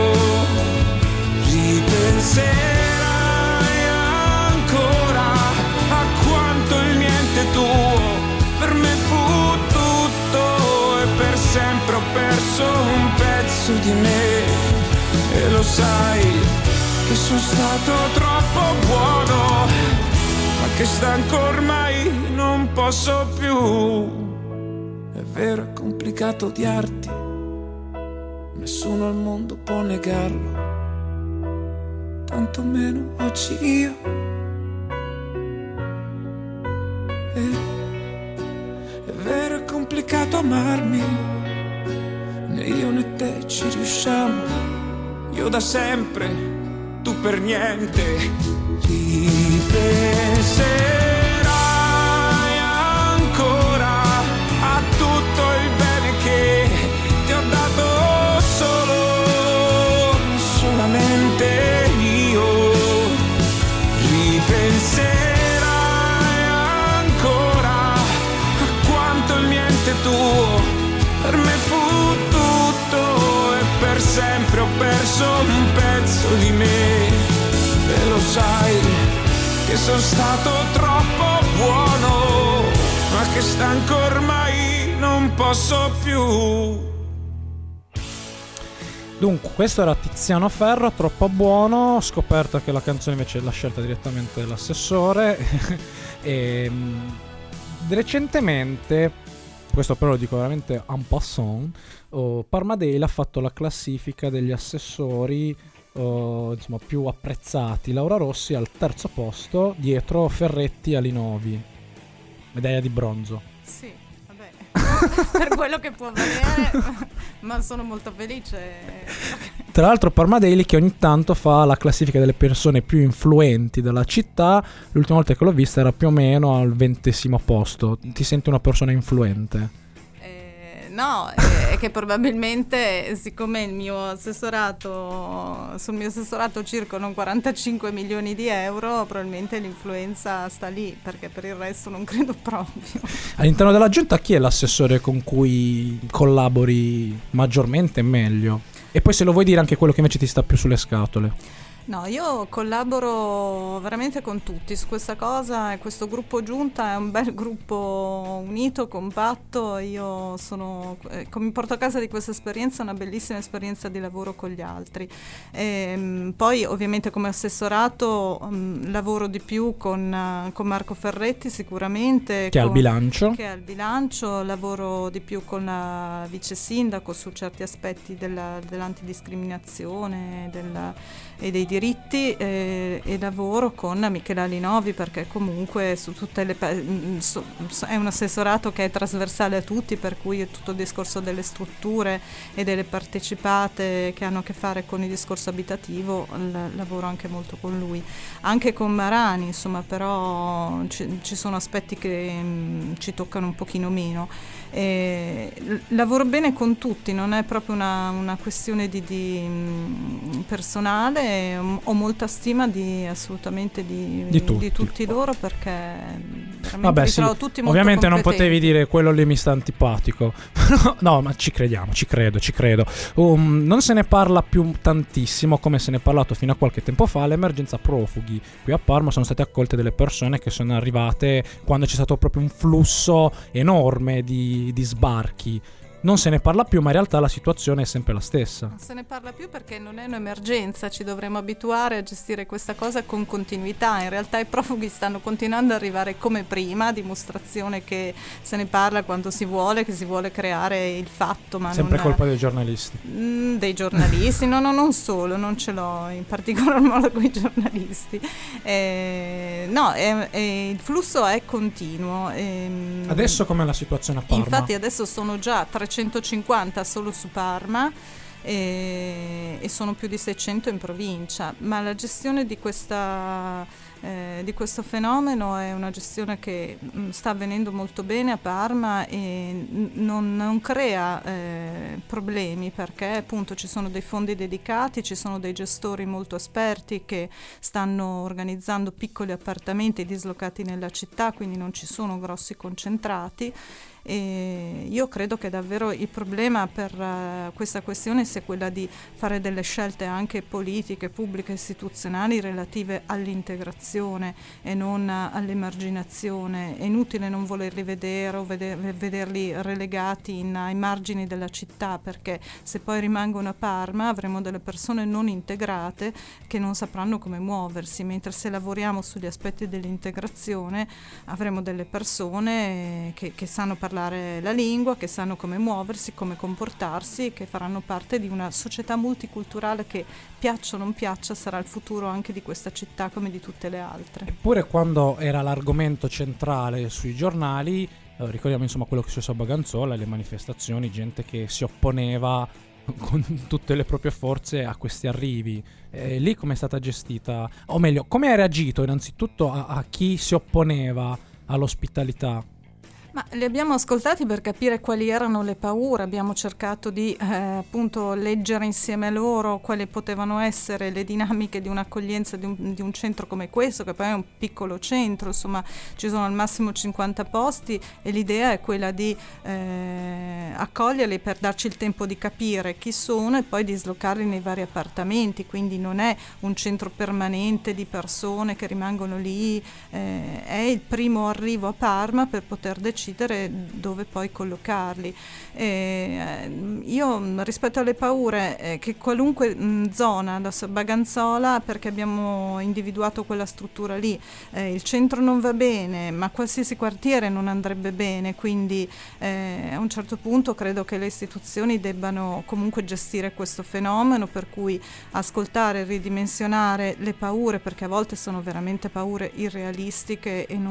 Ripenserai ancora a quanto il niente tuo per me fu tutto e per sempre ho perso un pezzo di me. E lo sai che sono stato troppo buono, ma che stanco ormai non posso più. È vero, è complicato odiarti, nessuno al mondo può negarlo, tanto meno oggi io. È vero, è complicato amarmi, né io né te ci riusciamo. Io da sempre, tu per niente. Ripenserai ancora a tutto il sempre ho perso un pezzo di me. E lo sai che sono stato troppo buono, ma che stanco ormai non posso più. Dunque, questo era Tiziano Ferro, Troppo buono. Ho scoperto che la canzone invece l'ha scelta direttamente l'assessore. E recentemente, questo però lo dico veramente en passant, Parma Daily ha fatto la classifica degli assessori insomma, più apprezzati. Laura Rossi al terzo posto, dietro Ferretti e Alinovi, medaglia di bronzo. Sì, vabbè, per quello che può valere, ma sono molto felice. Tra l'altro Parma Daily che ogni tanto fa la classifica delle persone più influenti della città. L'ultima volta che l'ho vista era più o meno al 20° posto. Ti senti una persona influente? No, è che probabilmente, siccome sul mio assessorato circolano 45 milioni di euro, probabilmente l'influenza sta lì, perché per il resto non credo proprio. All'interno della giunta chi è l'assessore con cui collabori maggiormente e meglio? E poi se lo vuoi dire anche quello che invece ti sta più sulle scatole. No, io collaboro veramente con tutti su questa cosa, e questo gruppo giunta è un bel gruppo unito, compatto. Io mi porto a casa di questa esperienza una bellissima esperienza di lavoro con gli altri. Poi ovviamente come assessorato lavoro di più con Marco Ferretti sicuramente. Che è al bilancio. Che è al bilancio, lavoro di più con la vice sindaco su certi aspetti dell'antidiscriminazione e dei diritti, e lavoro con Michela Alinovi, perché comunque su tutte è un assessorato che è trasversale a tutti, per cui è tutto il discorso delle strutture e delle partecipate che hanno a che fare con il discorso abitativo, lavoro anche molto con lui, anche con Marani, insomma, però ci sono aspetti che ci toccano un pochino meno. Lavoro bene con tutti, non è proprio una questione di personale. Ho molta stima assolutamente di tutti loro, perché veramente li trovo tutti molto ovviamente non competenti. potevi dire quello lì mi sta antipatico. No, ma ci crediamo, ci credo. Non se ne parla più tantissimo come se ne è parlato fino a qualche tempo fa. L'emergenza profughi qui a Parma, sono state accolte delle persone che sono arrivate quando c'è stato proprio un flusso enorme di sbarchi. Non se ne parla più, ma in realtà la situazione è sempre la stessa. Non se ne parla più perché non è un'emergenza, ci dovremmo abituare a gestire questa cosa con continuità. In realtà i profughi stanno continuando ad arrivare come prima, a dimostrazione che se ne parla quando si vuole, che si vuole creare il fatto, ma sempre non colpa dei giornalisti. Dei giornalisti, no, non solo, non ce l'ho in particolar modo con i giornalisti. Il flusso è continuo. Adesso com'è la situazione a Parma? Infatti adesso sono già 350 solo su Parma e sono più di 600 in provincia, ma la gestione di questo fenomeno è una gestione che sta avvenendo molto bene a Parma e non crea problemi, perché appunto ci sono dei fondi dedicati, ci sono dei gestori molto esperti che stanno organizzando piccoli appartamenti dislocati nella città, quindi non ci sono grossi concentrati. E io credo che davvero il problema per questa questione sia quella di fare delle scelte anche politiche, pubbliche, istituzionali relative all'integrazione e non all'emarginazione. È inutile non volerli vedere o vederli relegati ai margini della città, perché se poi rimangono a Parma avremo delle persone non integrate che non sapranno come muoversi, mentre se lavoriamo sugli aspetti dell'integrazione avremo delle persone che sanno parlare la lingua, che sanno come muoversi, come comportarsi, che faranno parte di una società multiculturale che, piaccia o non piaccia, sarà il futuro anche di questa città come di tutte le altre. Eppure quando era l'argomento centrale sui giornali, ricordiamo insomma quello che è successo a Baganzola, le manifestazioni, gente che si opponeva con tutte le proprie forze a questi arrivi. Lì come è stata gestita, o meglio, come hai reagito innanzitutto a chi si opponeva all'ospitalità? Ma li abbiamo ascoltati per capire quali erano le paure, abbiamo cercato di appunto leggere insieme a loro quali potevano essere le dinamiche di un'accoglienza di un centro come questo, che poi è un piccolo centro, insomma ci sono al massimo 50 posti e l'idea è quella di accoglierli per darci il tempo di capire chi sono e poi dislocarli nei vari appartamenti, quindi non è un centro permanente di persone che rimangono lì, è il primo arrivo a Parma per poter decidere dove poi collocarli. Io rispetto alle paure che qualunque zona, adesso Baganzola perché abbiamo individuato quella struttura lì, il centro non va bene ma qualsiasi quartiere non andrebbe bene, quindi a un certo punto credo che le istituzioni debbano comunque gestire questo fenomeno, per cui ascoltare e ridimensionare le paure, perché a volte sono veramente paure irrealistiche e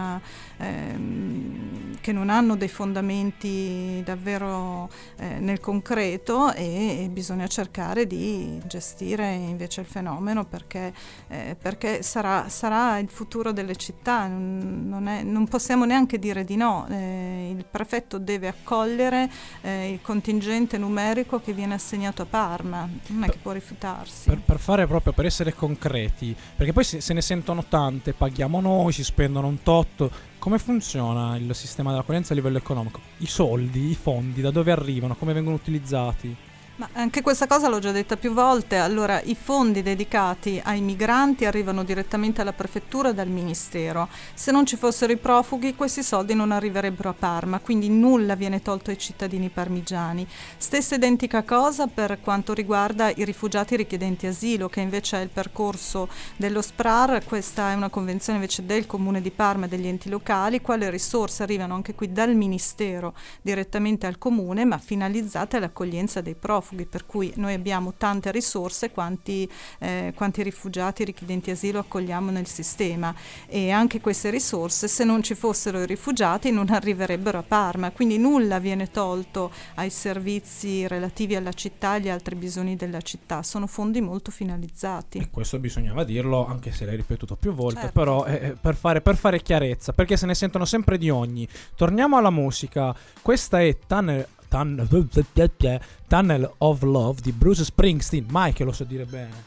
che non hanno dei fondamenti davvero nel concreto, e bisogna cercare di gestire invece il fenomeno perché sarà il futuro delle città, non possiamo neanche dire di no. Il prefetto deve accogliere il contingente numerico che viene assegnato a Parma, non è che può rifiutarsi. Per essere concreti, perché poi se ne sentono tante, paghiamo noi, si spendono un tot. Come funziona il sistema dell'accoglienza a livello economico? I soldi, i fondi, da dove arrivano, come vengono utilizzati? Ma anche questa cosa l'ho già detta più volte. Allora, i fondi dedicati ai migranti arrivano direttamente alla prefettura dal ministero. Se non ci fossero i profughi, questi soldi non arriverebbero a Parma, quindi nulla viene tolto ai cittadini parmigiani. Stessa identica cosa per quanto riguarda i rifugiati richiedenti asilo, che invece è il percorso dello SPRAR. Questa è una convenzione invece del Comune di Parma e degli enti locali, quale risorse arrivano anche qui dal ministero direttamente al Comune, ma finalizzate all'accoglienza dei profughi. Per cui noi abbiamo tante risorse quanti rifugiati richiedenti asilo accogliamo nel sistema, e anche queste risorse, se non ci fossero i rifugiati, non arriverebbero a Parma, quindi nulla viene tolto ai servizi relativi alla città e agli altri bisogni della città, sono fondi molto finalizzati. E questo bisognava dirlo, anche se l'hai ripetuto più volte, certo. Però per fare chiarezza, perché se ne sentono sempre di ogni. Torniamo alla musica, questa è Tunnel of Love di Bruce Springsteen. Mai che lo so dire bene.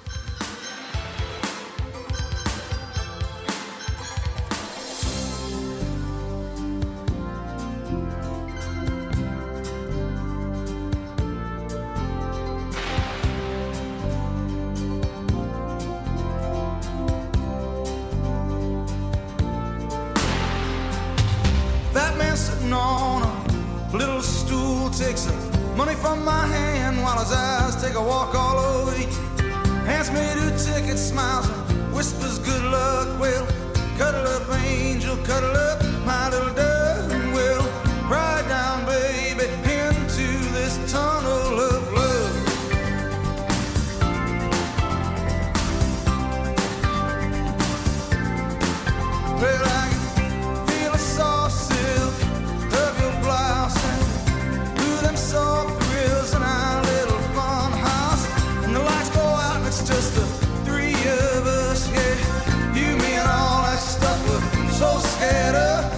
That man sitting on a little stool takes some money from my hand while his eyes take a walk all over you. Hands me 2 tickets, smiles and whispers good luck. Well, cuddle up, angel, cuddle up, my little dove, and we'll ride down, baby, into this tunnel of love. Well, I can feel a soft silk of your blouse and through them soft grills in our little fun house. And the lights go out and it's just the 3 of us, yeah. You, me, and all that stuff we're so scared of.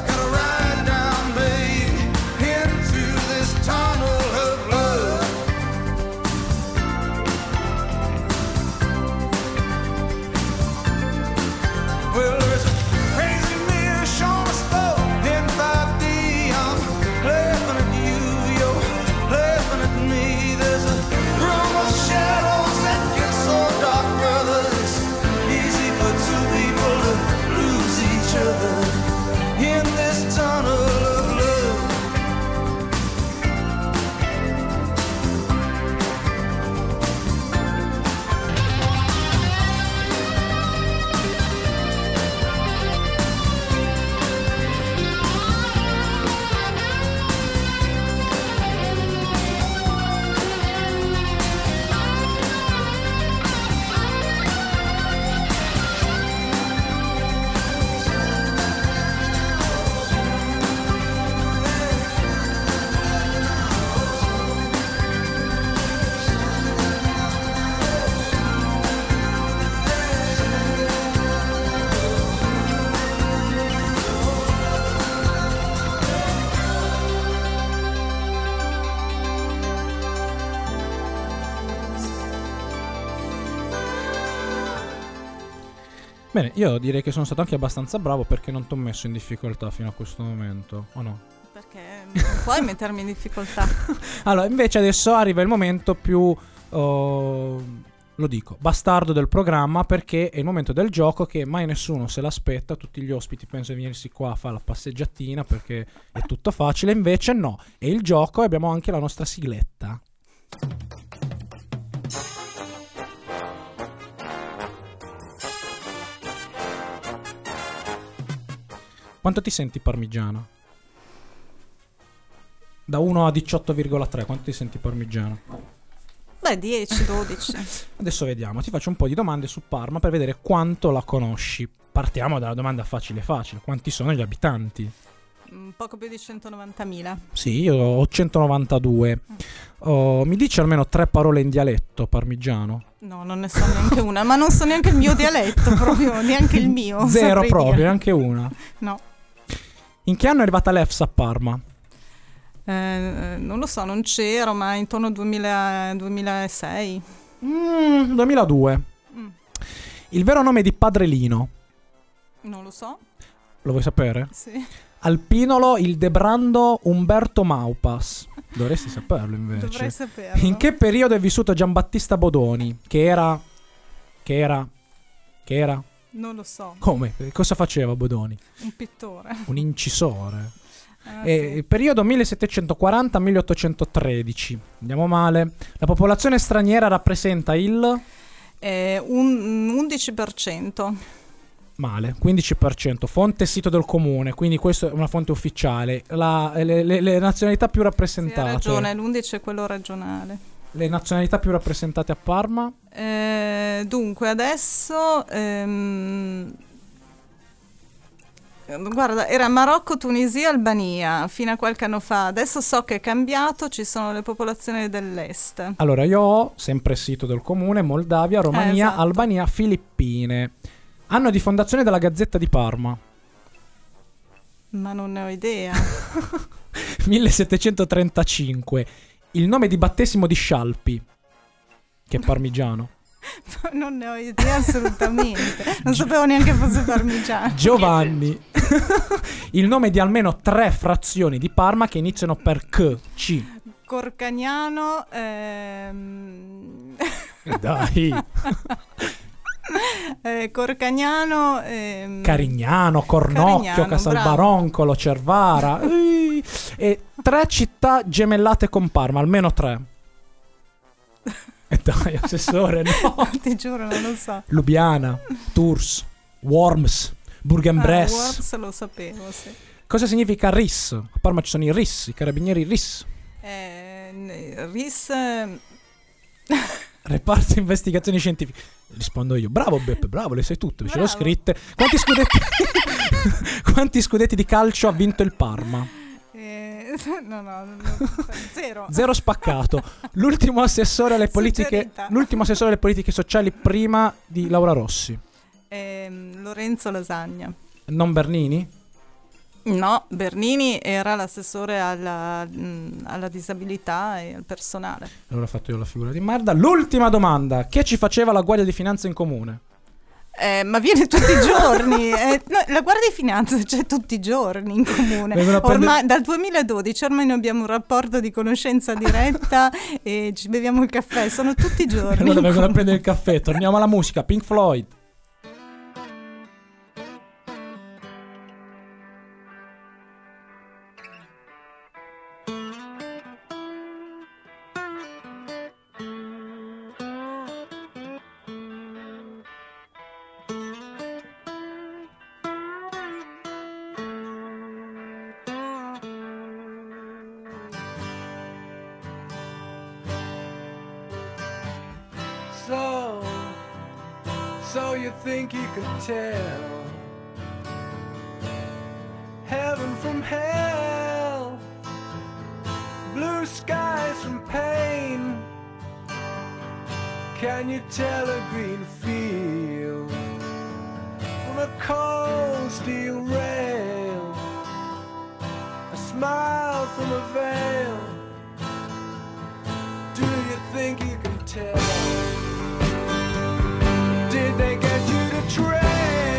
Bene, io direi che sono stato anche abbastanza bravo perché non ti ho messo in difficoltà fino a questo momento, o no? Perché non puoi mettermi in difficoltà. Allora, invece adesso arriva il momento più, lo dico, bastardo del programma, perché è il momento del gioco che mai nessuno se l'aspetta. Tutti gli ospiti pensano di venirsi qua a fare la passeggiatina perché è tutto facile, invece no, è il gioco e abbiamo anche la nostra sigletta. Quanto ti senti parmigiano? Da 1 a 18,3, quanto ti senti parmigiano? Beh, 10, 12. Adesso vediamo, ti faccio un po' di domande su Parma per vedere quanto la conosci. Partiamo dalla domanda facile. Quanti sono gli abitanti? Poco più di 190.000. Sì, io ho 192. Mi dici almeno 3 parole in dialetto parmigiano? No, non ne so neanche una, ma non so neanche il mio dialetto, proprio, neanche il mio. Zero proprio, dire. neanche una. No. In che anno è arrivata l'EFSA a Parma? Non lo so, non c'ero, ma intorno al 2006. 2002. Il vero nome di Padre Lino? Non lo so. Lo vuoi sapere? Sì. Alpinolo il Debrando Umberto Maupas. Dovresti saperlo invece. Dovrei saperlo. In che periodo è vissuto Giambattista Bodoni? Che era? Non lo so. Come? Cosa faceva Bodoni? Un pittore. Un incisore. Sì. Periodo 1740-1813. Andiamo male. La popolazione straniera rappresenta il? Un 11%. Male, 15%. Fonte e sito del comune, quindi questa è una fonte ufficiale. Le nazionalità più rappresentate. Sì, hai ragione, l'11 è quello regionale. Le nazionalità più rappresentate a Parma? Dunque, adesso... guarda, era Marocco, Tunisia, Albania fino a qualche anno fa. Adesso so che è cambiato, ci sono le popolazioni dell'est. Allora, io ho sempre il sito del comune, Moldavia, Romania, esatto. Albania, Filippine. Anno di fondazione della Gazzetta di Parma? Ma non ne ho idea. 1735. Il nome di battesimo di Scialpi, che è parmigiano. Non ne ho idea assolutamente. Non sapevo neanche fosse parmigiano. Giovanni. Il nome di almeno 3 frazioni di Parma che iniziano per C. Corcagnano. Dai. Corcagnano. Carignano, Cornocchio, Carignano, Casalbaroncolo, Cervara. E 3 città gemellate con Parma, almeno 3. E dai, assessore, no. Ti giuro, non lo so. Lubiana, Tours, Worms, Bourg-en-Bresse. Worms lo sapevo, sì. Cosa significa RIS? A Parma ci sono i RIS, i carabinieri RIS. RIS. Reparto investigazioni scientifiche. Rispondo io. Bravo Beppe, bravo, le sai tutte, ce le ho scritte. Quanti scudetti di calcio ha vinto il Parma? No, zero. Zero spaccato. L'ultimo assessore alle politiche sociali prima di Laura Rossi. Lorenzo Lasagna. Non Bernini? No, Bernini era l'assessore alla disabilità e al personale. Allora ho fatto io la figura di merda. L'ultima domanda. Che ci faceva la Guardia di Finanza in comune? Ma viene tutti i giorni. No, la Guardia di Finanza c'è tutti i giorni in comune. Ormai dal 2012 ormai noi abbiamo un rapporto di conoscenza diretta e ci beviamo il caffè. Sono tutti i giorni. Allora vengono a prendere il caffè. Torniamo alla musica. Pink Floyd. So you think you can tell heaven from hell, blue skies from pain? Can you tell a green field from a cold steel rail, a smile from a veil? Do you think you can tell? Did they get you to trade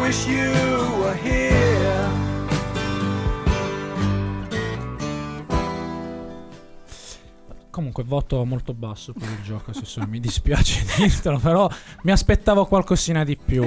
wish you were here. Comunque voto molto basso per il gioco, mi dispiace dirtelo, però mi aspettavo qualcosina di più.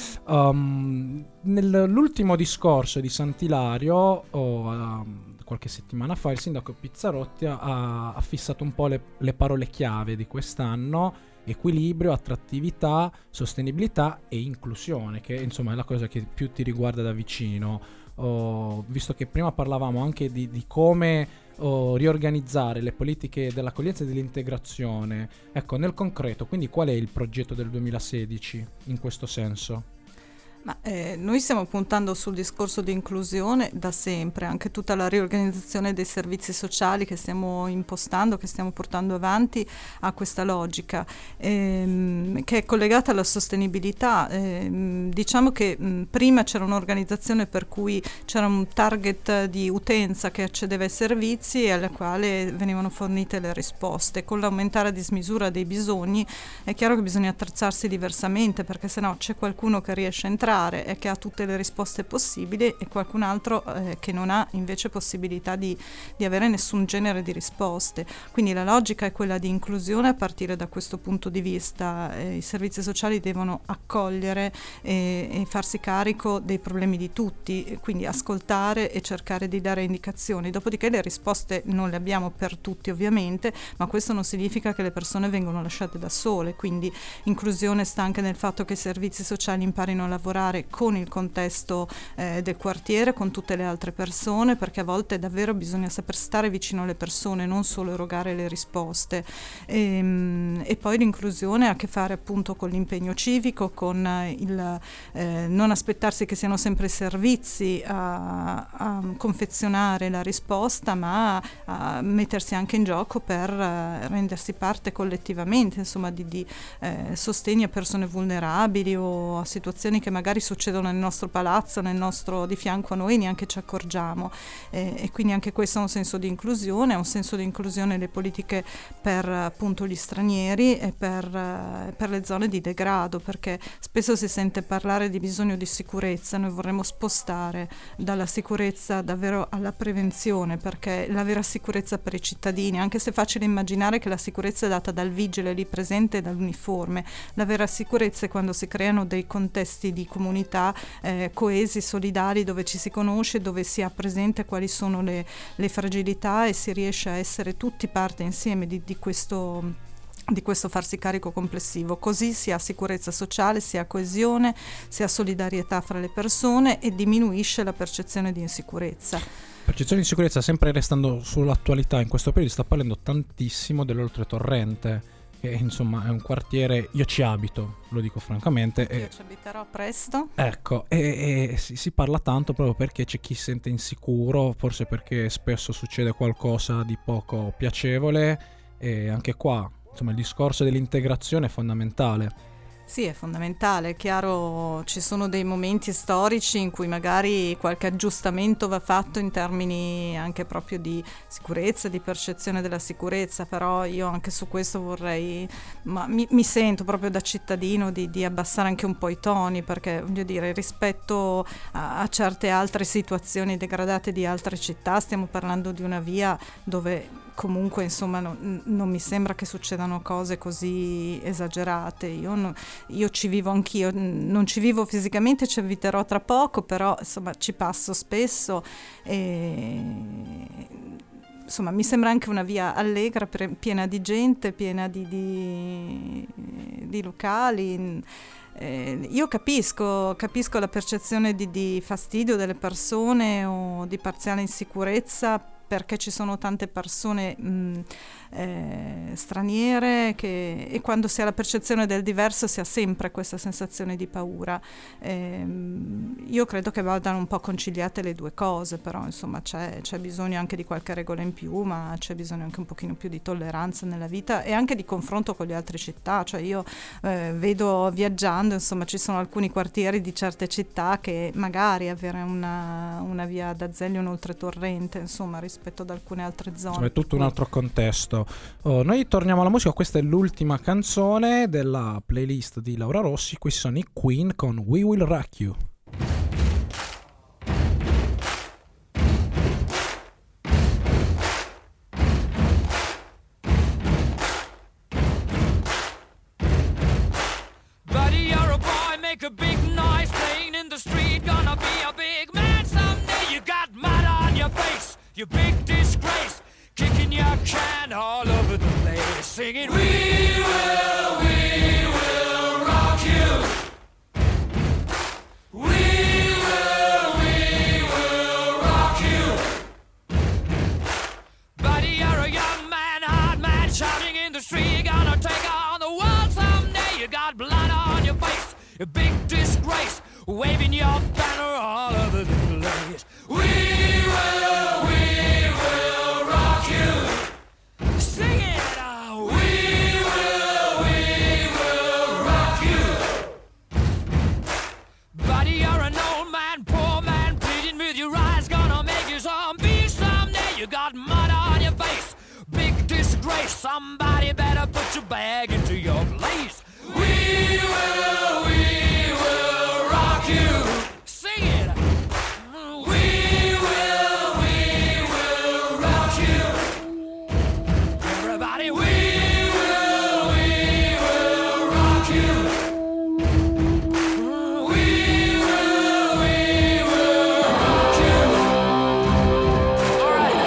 Nell'ultimo discorso di Sant'Ilario, qualche settimana fa, il sindaco Pizzarotti ha fissato un po' le parole chiave di quest'anno: equilibrio, attrattività, sostenibilità e inclusione, che insomma è la cosa che più ti riguarda da vicino. Visto che prima parlavamo anche di come riorganizzare le politiche dell'accoglienza e dell'integrazione, ecco, nel concreto, quindi qual è il progetto del 2016 in questo senso? Ma, noi stiamo puntando sul discorso di inclusione da sempre, anche tutta la riorganizzazione dei servizi sociali che stiamo impostando, che stiamo portando avanti, a questa logica che è collegata alla sostenibilità. Diciamo che prima c'era un'organizzazione per cui c'era un target di utenza che accedeva ai servizi e alla quale venivano fornite le risposte. Con l'aumentare a dismisura dei bisogni è chiaro che bisogna attrezzarsi diversamente, perché sennò c'è qualcuno che riesce a entrare e che ha tutte le risposte possibili e qualcun altro che non ha invece possibilità di avere nessun genere di risposte. Quindi la logica è quella di inclusione a partire da questo punto di vista. I servizi sociali devono accogliere e farsi carico dei problemi di tutti, quindi ascoltare e cercare di dare indicazioni. Dopodiché le risposte non le abbiamo per tutti ovviamente, ma questo non significa che le persone vengono lasciate da sole. Quindi inclusione sta anche nel fatto che i servizi sociali imparino a lavorare con il contesto del quartiere, con tutte le altre persone, perché a volte davvero bisogna saper stare vicino alle persone, non solo erogare le risposte. E poi l'inclusione ha a che fare appunto con l'impegno civico, con il non aspettarsi che siano sempre i servizi a confezionare la risposta, ma a mettersi anche in gioco per rendersi parte collettivamente, insomma, di sostegno a persone vulnerabili o a situazioni che magari succedono nel nostro palazzo, di fianco a noi, neanche ci accorgiamo, e quindi anche questo è un senso di inclusione, è un senso di inclusione nelle politiche per appunto gli stranieri e per le zone di degrado, perché spesso si sente parlare di bisogno di sicurezza. Noi vorremmo spostare dalla sicurezza davvero alla prevenzione, perché la vera sicurezza per i cittadini, anche se è facile immaginare che la sicurezza è data dal vigile lì presente e dall'uniforme, la vera sicurezza è quando si creano dei contesti di comunità coesi, solidali, dove ci si conosce, dove si ha presente quali sono le fragilità e si riesce a essere tutti parte insieme di questo farsi carico complessivo. Così si ha sicurezza sociale, si ha coesione, si ha solidarietà fra le persone e diminuisce la percezione di insicurezza. Percezione di sicurezza, sempre restando sull'attualità, in questo periodo sta parlando tantissimo dell'Oltretorrente, che insomma è un quartiere, io ci abito, lo dico francamente. Io ci abiterò presto. Ecco, e si parla tanto proprio perché c'è chi si sente insicuro, forse perché spesso succede qualcosa di poco piacevole, e anche qua insomma il discorso dell'integrazione è fondamentale. Sì, è fondamentale, è chiaro, ci sono dei momenti storici in cui magari qualche aggiustamento va fatto in termini anche proprio di sicurezza, di percezione della sicurezza, però io anche su questo vorrei, mi sento proprio da cittadino di abbassare anche un po' i toni, perché voglio dire, rispetto a certe altre situazioni degradate di altre città, stiamo parlando di una via dove comunque insomma non mi sembra che succedano cose così esagerate. Io ci vivo anch'io, non ci vivo fisicamente, ci abiterò tra poco, però insomma ci passo spesso e insomma mi sembra anche una via allegra, piena di gente, piena di locali. Io capisco la percezione di fastidio delle persone o di parziale insicurezza, perché ci sono tante persone straniere e quando si ha la percezione del diverso si ha sempre questa sensazione di paura. Io credo che vadano un po' conciliate le due cose, però insomma c'è bisogno anche di qualche regola in più, ma c'è bisogno anche un pochino più di tolleranza nella vita e anche di confronto con le altre città. Cioè io vedo viaggiando, insomma ci sono alcuni quartieri di certe città che magari avere una via d'Azeglio, un Oltretorrente, insomma rispetto ad alcune altre zone. È tutto un altro contesto. Noi torniamo alla musica, questa è l'ultima canzone della playlist di Laura Rossi, questi sono i Queen con We Will Rock You. make a big noise playing in the street. Gonna be a big man someday. You got mud on your face, you big disgrace. Kicking your can all over the place, singing, we will rock you. We will rock you. Buddy, you're a young man, hard man, shouting in the street. You're gonna take on the world someday. You got blood on your face, a big disgrace, waving your banner all over the place. We will rock you. Sing it out. We will rock you. Buddy, you're an old man, poor man, pleading with your eyes, gonna make you zombie someday. You got mud on your face, big disgrace. Somebody better put your bag into your place. We will rock you. Sing it. We will rock you. Everybody, we will rock you. We will rock you. All right.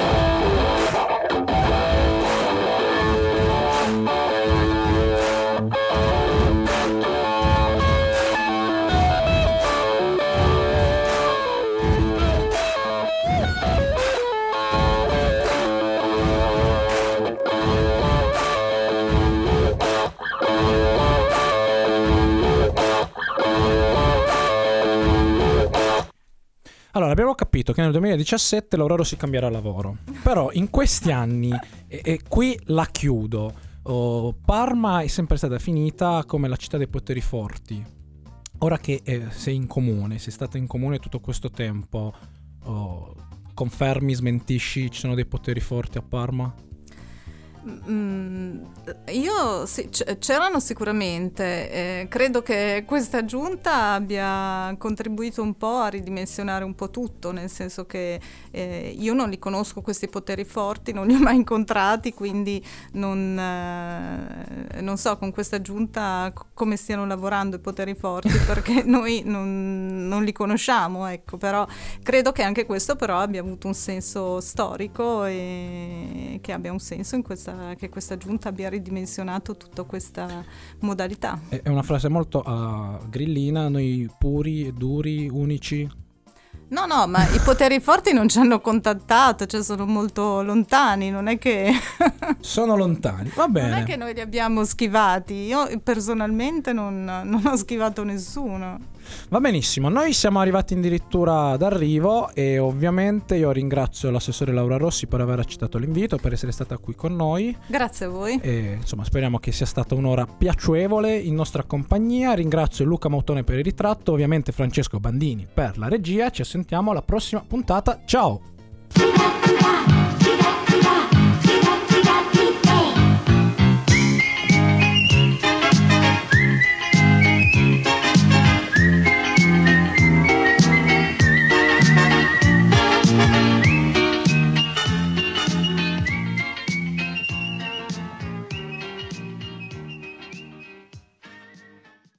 Allora, abbiamo capito che nel 2017 l'Aurora si cambierà lavoro. Però in questi anni, e qui la chiudo, Parma è sempre stata finita come la città dei poteri forti. Ora che sei stata in comune tutto questo tempo, confermi, smentisci, ci sono dei poteri forti a Parma? Sì, c'erano sicuramente. Credo che questa giunta abbia contribuito un po' a ridimensionare un po' tutto, nel senso che io non li conosco questi poteri forti, non li ho mai incontrati, quindi non so con questa giunta come stiano lavorando i poteri forti, perché noi non li conosciamo, ecco. Però credo che anche questo però abbia avuto un senso storico e che abbia un senso in che questa giunta abbia ridimensionato tutta questa modalità. È una frase molto grillina, noi puri e duri, unici. No, ma i poteri forti non ci hanno contattato, cioè sono molto lontani, non è che... Sono lontani, va bene. Non è che noi li abbiamo schivati, io personalmente non ho schivato nessuno. Va benissimo, noi siamo arrivati addirittura d'arrivo e ovviamente io ringrazio l'assessore Laura Rossi per aver accettato l'invito, per essere stata qui con noi. Grazie a voi. E insomma speriamo che sia stata un'ora piacevole in nostra compagnia. Ringrazio Luca Mautone per il ritratto, ovviamente Francesco Bandini per la regia. Ci sentiamo alla prossima puntata, ciao!